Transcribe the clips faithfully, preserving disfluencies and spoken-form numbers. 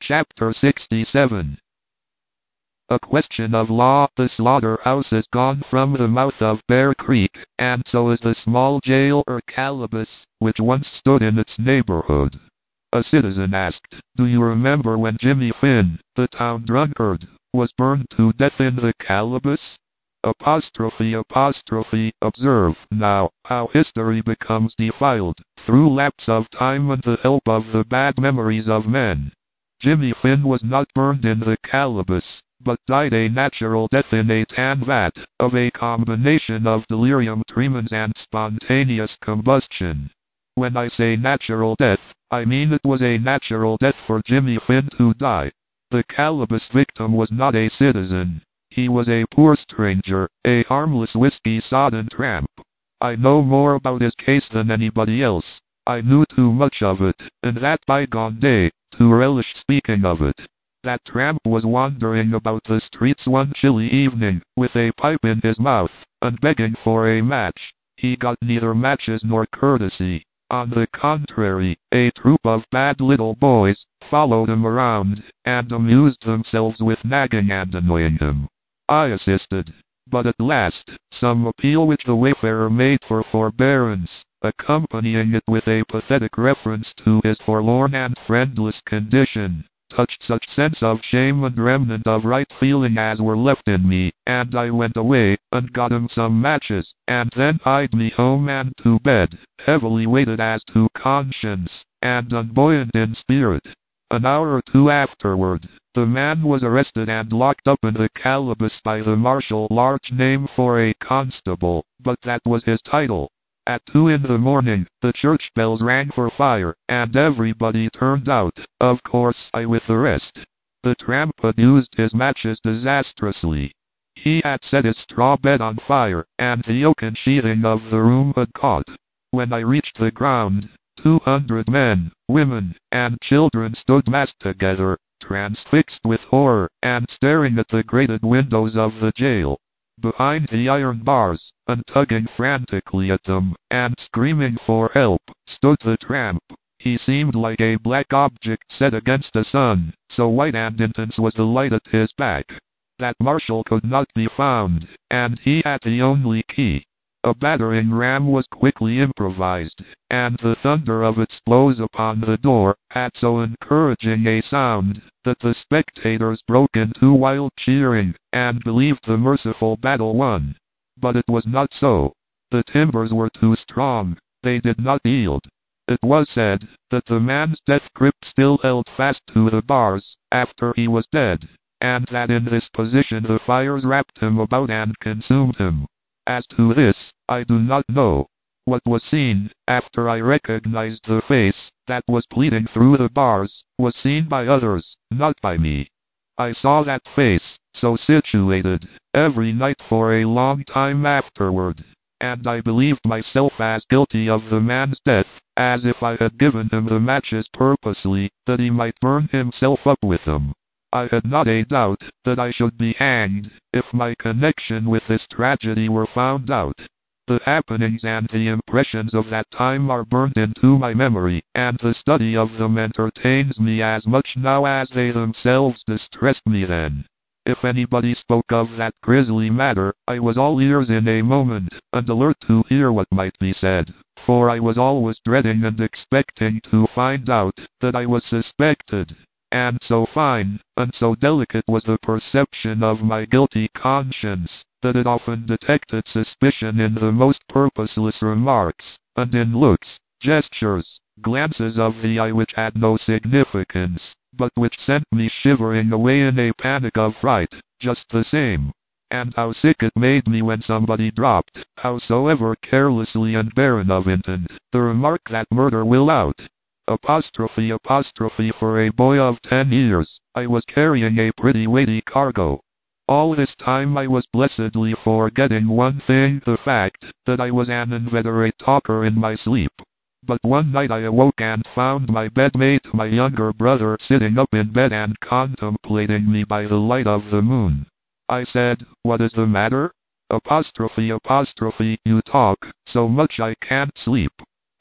Chapter sixty-seven. A question of law. The slaughterhouse is gone from the mouth of Bear Creek, and so is the small jail or calaboose, which once stood in its neighborhood. A citizen asked, "Do you remember when Jimmy Finn, the town drunkard, was burned to death in the calaboose?" Apostrophe apostrophe. Observe, now, how history becomes defiled, through lapse of time and the help of the bad memories of men. Jimmy Finn was not burned in the calaboose, but died a natural death in a tan vat, of a combination of delirium tremens and spontaneous combustion. When I say natural death, I mean it was a natural death for Jimmy Finn to die. The calaboose victim was not a citizen. He was a poor stranger, a harmless whiskey-sodden tramp. I know more about his case than anybody else. I knew too much of it, in that bygone day, to relish speaking of it. That tramp was wandering about the streets one chilly evening, with a pipe in his mouth, and begging for a match. He got neither matches nor courtesy. On the contrary, a troop of bad little boys followed him around, and amused themselves with nagging and annoying him. I assisted. But at last, some appeal which the wayfarer made for forbearance, accompanying it with a pathetic reference to his forlorn and friendless condition, touched such sense of shame and remnant of right feeling as were left in me, and I went away, and got him some matches, and then hied me home and to bed, heavily weighted as to conscience, and unbuoyant in spirit. An hour or two afterward, the man was arrested and locked up in the calaboose by the marshal, large name for a constable, but that was his title. At two in the morning, the church bells rang for fire, and everybody turned out, of course I with the rest. The tramp had used his matches disastrously. He had set his straw bed on fire, and the oaken sheathing of the room had caught. When I reached the ground, two hundred men, women, and children stood massed together, transfixed with horror, and staring at the grated windows of the jail. Behind the iron bars, and tugging frantically at them, and screaming for help, stood the tramp. He seemed like a black object set against the sun, so white and intense was the light at his back. That marshal could not be found, and he had the only key. A battering ram was quickly improvised, and the thunder of its blows upon the door had so encouraging a sound that the spectators broke into wild cheering, and believed the merciful battle won. But it was not so. The timbers were too strong. They did not yield. It was said that the man's death grip still held fast to the bars after he was dead, and that in this position the fires wrapped him about and consumed him. As to this, I do not know. What was seen, after I recognized the face that was bleeding through the bars, was seen by others, not by me. I saw that face, so situated, every night for a long time afterward, and I believed myself as guilty of the man's death, as if I had given him the matches purposely, that he might burn himself up with them. I had not a doubt that I should be hanged, if my connection with this tragedy were found out. The happenings and the impressions of that time are burnt into my memory, and the study of them entertains me as much now as they themselves distressed me then. If anybody spoke of that grisly matter, I was all ears in a moment, and alert to hear what might be said, for I was always dreading and expecting to find out that I was suspected. And so fine, and so delicate was the perception of my guilty conscience, that it often detected suspicion in the most purposeless remarks, and in looks, gestures, glances of the eye which had no significance, but which sent me shivering away in a panic of fright, just the same. And how sick it made me when somebody dropped, howsoever carelessly and barren of intent, the remark that murder will out. Apostrophe apostrophe for a boy of ten years, I was carrying a pretty weighty cargo. All this time I was blessedly forgetting one thing, the fact that I was an inveterate talker in my sleep. But one night I awoke and found my bedmate, my younger brother, sitting up in bed and contemplating me by the light of the moon. I said, "What is the matter?" Apostrophe apostrophe, "You talk so much I can't sleep."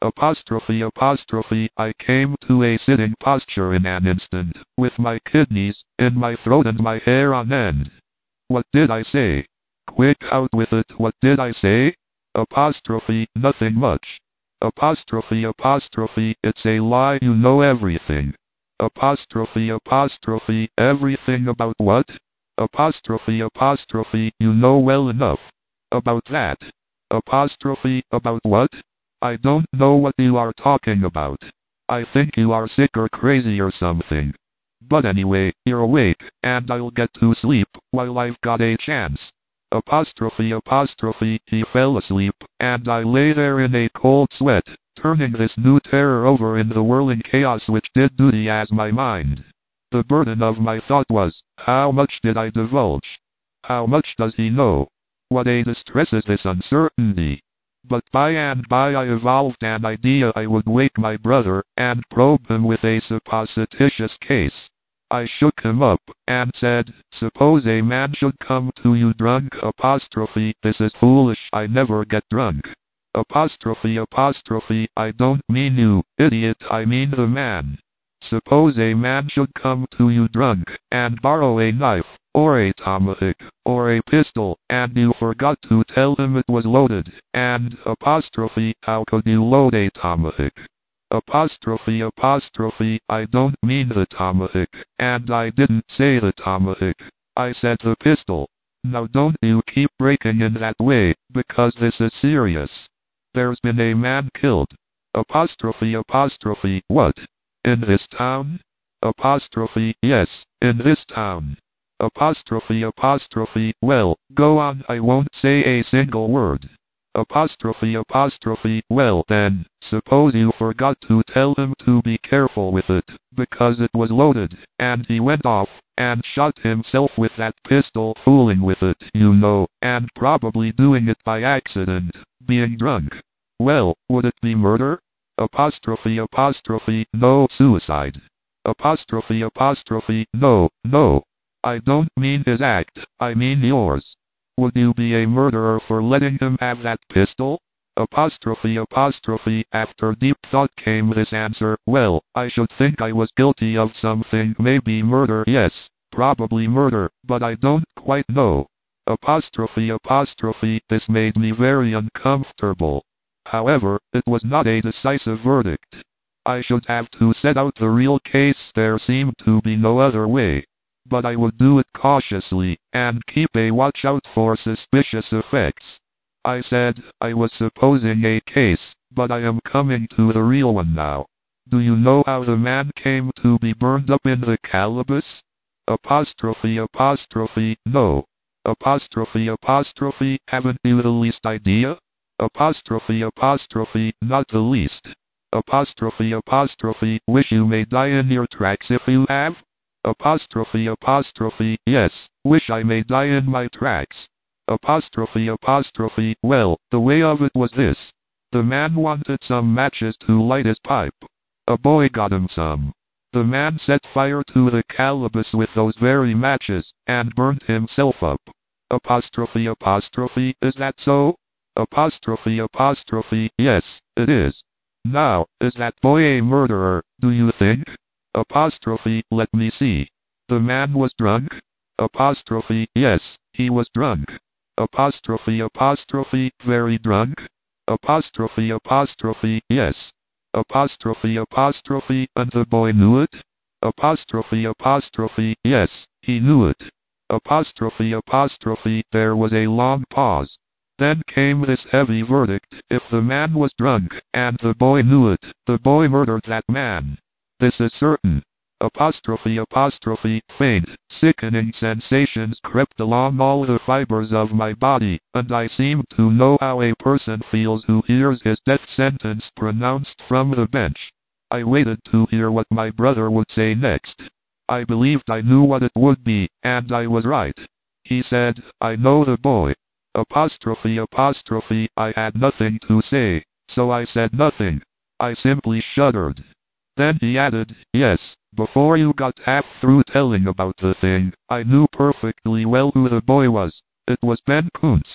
Apostrophe apostrophe I came to a sitting posture in an instant, with my kidneys in my throat and my hair on end. What did I say? Quick, out with it, what did I say? Apostrophe, nothing much. Apostrophe apostrophe, it's a lie, you know everything. Apostrophe apostrophe, everything about what? Apostrophe apostrophe, you know well enough. About that. Apostrophe, about what? I don't know what you are talking about. I think you are sick or crazy or something. But anyway, you're awake, and I'll get to sleep while I've got a chance. Apostrophe apostrophe, he fell asleep, and I lay there in a cold sweat, turning this new terror over in the whirling chaos which did duty as my mind. The burden of my thought was, how much did I divulge? How much does he know? What a distress is this uncertainty. But by and by I evolved an idea I would wake my brother, and probe him with a supposititious case. I shook him up, and said, suppose a man should come to you drunk, apostrophe, this is foolish, I never get drunk. Apostrophe apostrophe, I don't mean you, idiot, I mean the man. Suppose a man should come to you drunk, and borrow a knife, or a tomahawk, or a pistol, and you forgot to tell him it was loaded, and, apostrophe, how could you load a tomahawk? Apostrophe apostrophe, I don't mean the tomahawk, and I didn't say the tomahawk, I said the pistol. Now don't you keep breaking in that way, because this is serious. There's been a man killed. Apostrophe apostrophe, what? In this town? Apostrophe, yes, in this town. Apostrophe apostrophe, well, go on, I won't say a single word. Apostrophe apostrophe, well then, suppose you forgot to tell him to be careful with it, because it was loaded, and he went off, and shot himself with that pistol, fooling with it, you know, and probably doing it by accident, being drunk. Well, would it be murder? Apostrophe apostrophe, no, suicide. Apostrophe apostrophe, no, no. I don't mean his act, I mean yours. Would you be a murderer for letting him have that pistol? Apostrophe apostrophe, after deep thought came this answer, well, I should think I was guilty of something, maybe murder, yes, probably murder, but I don't quite know. Apostrophe apostrophe, this made me very uncomfortable. However, it was not a decisive verdict. I should have to set out the real case, there seemed to be no other way. But I would do it cautiously, and keep a watch out for suspicious effects. I said, I was supposing a case, but I am coming to the real one now. Do you know how the man came to be burned up in the calabash? Apostrophe apostrophe, no. Apostrophe apostrophe, haven't you the least idea? Apostrophe apostrophe, not the least. Apostrophe apostrophe, wish you may die in your tracks if you have? Apostrophe apostrophe, yes, wish I may die in my tracks. Apostrophe apostrophe, well, the way of it was this. The man wanted some matches to light his pipe. A boy got him some. The man set fire to the calabash with those very matches, and burnt himself up. Apostrophe apostrophe, is that so? Apostrophe apostrophe, yes, it is. Now, is that boy a murderer, do you think? Apostrophe, let me see. The man was drunk? Apostrophe, yes, he was drunk. Apostrophe apostrophe, very drunk? Apostrophe apostrophe, yes. Apostrophe apostrophe, and the boy knew it? Apostrophe apostrophe, yes, he knew it. Apostrophe apostrophe, there was a long pause. Then came this heavy verdict, if the man was drunk, and the boy knew it, the boy murdered that man. This is certain. Apostrophe apostrophe, faint, sickening sensations crept along all the fibers of my body, and I seemed to know how a person feels who hears his death sentence pronounced from the bench. I waited to hear what my brother would say next. I believed I knew what it would be, and I was right. He said, I know the boy. Apostrophe apostrophe, I had nothing to say, so I said nothing. I simply shuddered. Then he added, yes, before you got half through telling about the thing, I knew perfectly well who the boy was. It was Ben Kuntz.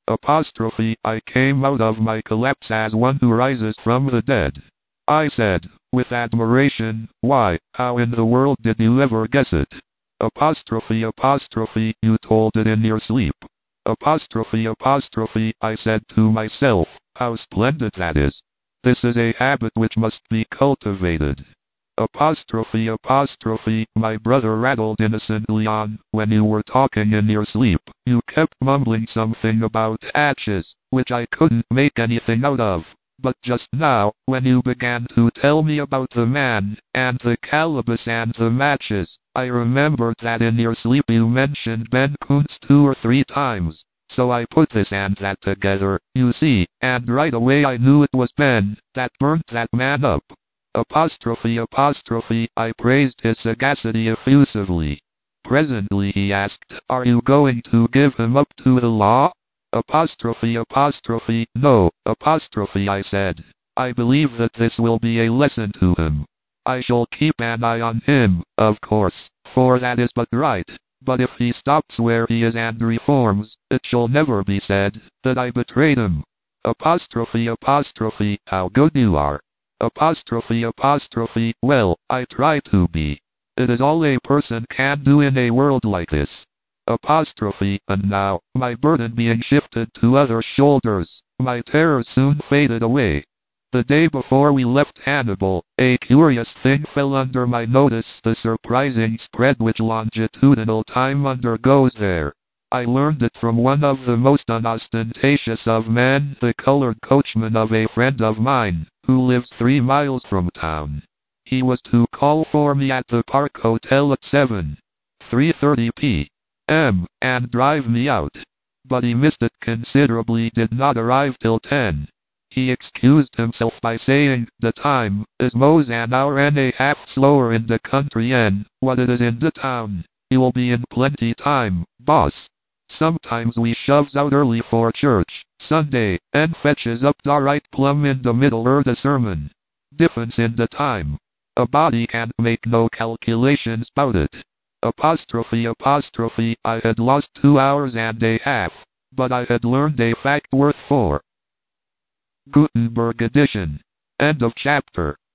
Apostrophe, I came out of my collapse as one who rises from the dead. I said, with admiration, why, how in the world did you ever guess it? Apostrophe, apostrophe, you told it in your sleep. Apostrophe, apostrophe, I said to myself, how splendid that is. This is a habit which must be cultivated. Apostrophe, apostrophe, my brother rattled innocently on, when you were talking in your sleep, you kept mumbling something about hatches, which I couldn't make anything out of. But just now, when you began to tell me about the man, and the calabash and the matches, I remembered that in your sleep you mentioned Ben Kuntz two or three times. So I put this and that together, you see, and right away I knew it was Ben that burnt that man up. Apostrophe, apostrophe, I praised his sagacity effusively. Presently he asked, are you going to give him up to the law? Apostrophe, apostrophe, no, apostrophe, I said. I believe that this will be a lesson to him. I shall keep an eye on him, of course, for that is but right. But if he stops where he is and reforms, it shall never be said that I betrayed him. Apostrophe, apostrophe, how good you are. Apostrophe, apostrophe, well, I try to be. It is all a person can do in a world like this. Apostrophe, and now, my burden being shifted to other shoulders, my terror soon faded away. The day before we left Hannibal, a curious thing fell under my notice, the surprising spread which longitudinal time undergoes there. I learned it from one of the most unostentatious of men, the colored coachman of a friend of mine, who lives three miles from town. He was to call for me at the Park Hotel at seven thirty p m and drive me out. But he missed it considerably, did not arrive till ten. He excused himself by saying, the time is mos an hour and a half slower in the country en what it is in the town. You'll be in plenty time, boss. Sometimes we shoves out early for church, Sunday, and fetches up da right plumb in the middle er the sermon. Difference in the time. A body can't make no calculations bout it. Apostrophe, apostrophe, I had lost two hours and a half, but I had learned a fact worth four. Gutenberg edition. End of chapter.